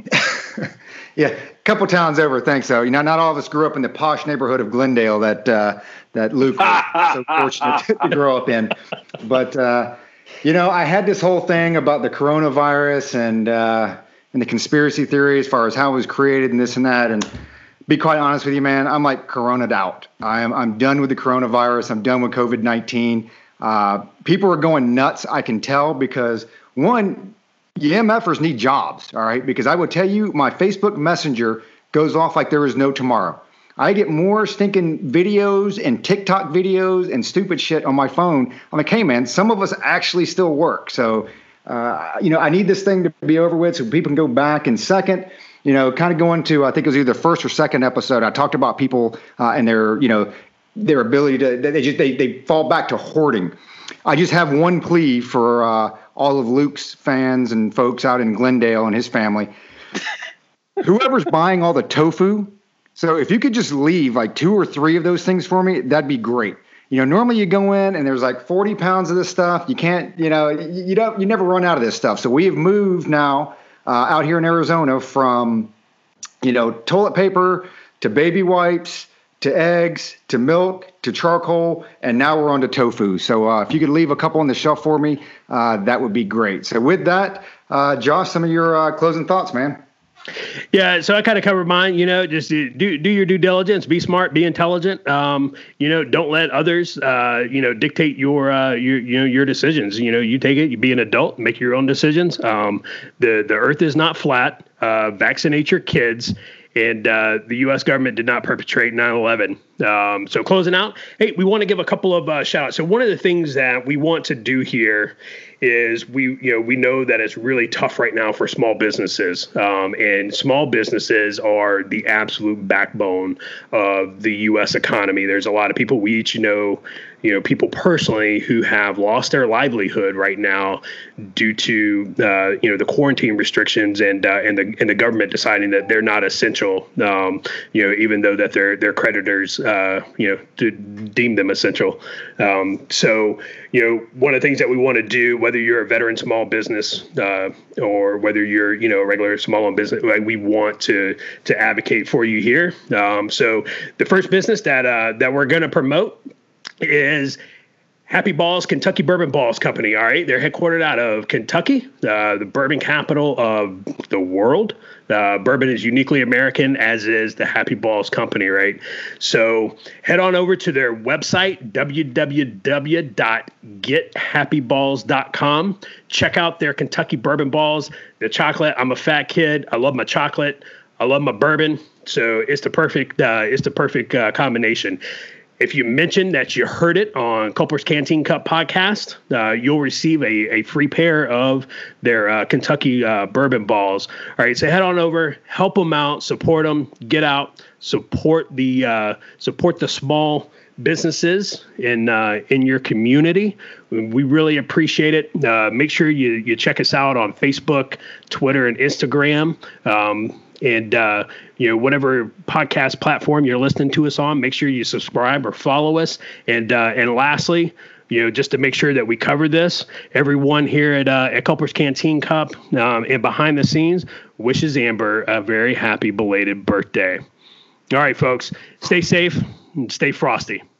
Yeah, a couple towns over. Thanks. So, you know, not all of us grew up in the posh neighborhood of Glendale that uh, that Luke was so fortunate to grow up in. But uh, you know, I had this whole thing about the coronavirus and uh, and the conspiracy theory as far as how it was created and this and that. And be quite honest with you, man, I'm like corona'd out. I'm I'm done with the coronavirus. I'm done with COVID nineteen. Uh, people are going nuts. I can tell because one. You MFers need jobs, all right? Because I will tell you, my Facebook Messenger goes off like there is no tomorrow. I get more stinking videos and TikTok videos and stupid shit on my phone. I'm like, hey, man, some of us actually still work. So, uh, you know, I need this thing to be over with so people can go back. And second, you know, kind of going to, I think it was either first or second episode, I talked about people uh, and their, you know, their ability to, they just, they, they fall back to hoarding. I just have one plea for uh, all of Luke's fans and folks out in Glendale and his family. Whoever's buying all the tofu, so if you could just leave like two or three of those things for me, that'd be great. You know, normally you go in and there's like forty pounds of this stuff. You can't, you know, you don't, you never run out of this stuff. So we have moved now uh, out here in Arizona from, you know, toilet paper to baby wipes to eggs, to milk, to charcoal, and now we're on to tofu. So uh, if you could leave a couple on the shelf for me, uh, that would be great. So with that, uh, Josh, some of your uh, closing thoughts, man. Yeah, so I kind of covered mine. You know, just do do your due diligence, be smart, be intelligent. Um, you know, don't let others, uh, you know, dictate your uh, your you know your decisions. You know, you take it. You be an adult, make your own decisions. Um, the the Earth is not flat. Uh, vaccinate your kids. And uh, the U S government did not perpetrate nine eleven. Um, so closing out, hey, we want to give a couple of uh, shout outs. So one of the things that we want to do here is we, you know, we know that it's really tough right now for small businesses. Um, and small businesses are the absolute backbone of the U S economy. There's a lot of people we each know, you know, people personally who have lost their livelihood right now due to, uh, you know, the quarantine restrictions and uh, and the and the government deciding that they're not essential. Um, you know, even though that their their creditors, uh, you know, to deem them essential. Um, so, you know, one of the things that we want to do, whether you're a veteran small business uh, or whether you're, you know, a regular small owned business, like we want to to advocate for you here. Um, so the first business that uh, that we're going to promote is Happy Balls Kentucky Bourbon Balls Company. All right, they're headquartered out of Kentucky, uh, the bourbon capital of the world. Uh, bourbon is uniquely American, as is the Happy Balls Company, right? So head on over to their website, w w w dot get happy balls dot com. Check out their Kentucky Bourbon Balls. The chocolate, I'm a fat kid. I love my chocolate. I love my bourbon. So it's the perfect, uh, it's the perfect uh, combination. If you mention that you heard it on Culper's Canteen Cup podcast, uh, you'll receive a, a free pair of their uh, Kentucky uh, bourbon balls. All right, so head on over, help them out, support them, get out, support the uh, support the small businesses in uh, in your community. We really appreciate it. Uh, make sure you you check us out on Facebook, Twitter, and Instagram. Um, And, uh, you know, whatever podcast platform you're listening to us on, make sure you subscribe or follow us. And uh, and lastly, you know, just to make sure that we cover this, everyone here at uh, at Culper's Canteen Cup um, and behind the scenes wishes Amber a very happy belated birthday. All right, folks, stay safe and stay frosty.